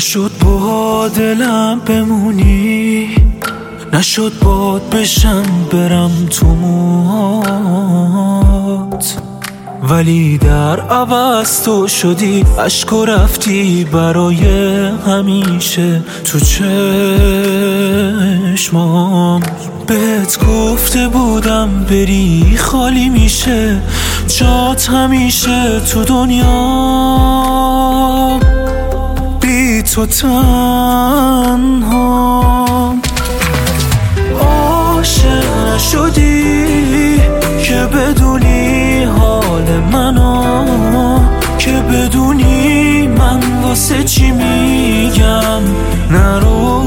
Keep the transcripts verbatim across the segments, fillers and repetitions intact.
نشد با دلم بمونی، نشد باد بشم برم تو موهات، ولی در عوض تو شدی عشق و رفتی برای همیشه تو چشمام. بهت گفته بودم بری خالی میشه جات همیشه تو دنیا، بی تو تنها. عاشق نشدی که بدونی حال منو، که بدونی من واسه چی میگم نرو.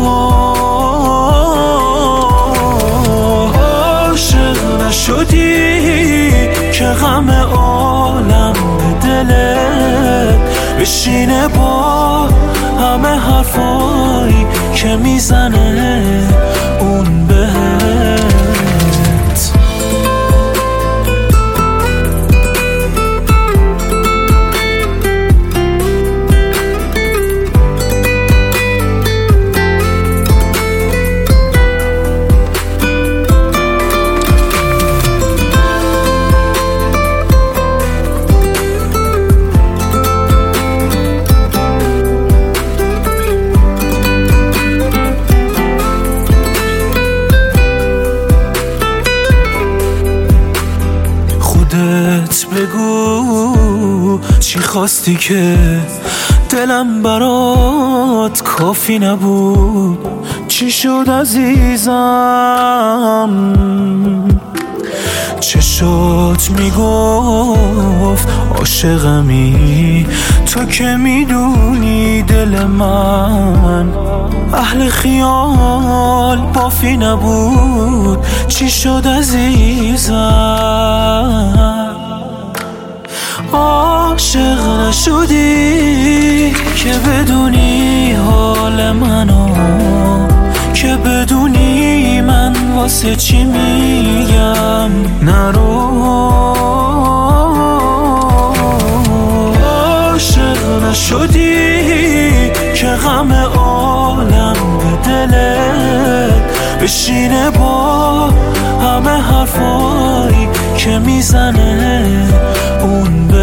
عاشق نشدی که غم عالم به دلت بشینه با همه حرفایی که میزنه اون بهت. بگو چی خواستی که دلم برات کافی نبود؟ چی شد عزیزم؟ چشات میگفت عاشقمی، تو که میدونی دل من اهل خیال بافی نبود. چی شد عزیزم؟ عاشق نشدی که بدونی حال منو، که بدونی من واسه چی میگم نرو. عاشق نشدی که غم عالم به دلت بشینه با همه حرفایی که میزنه اون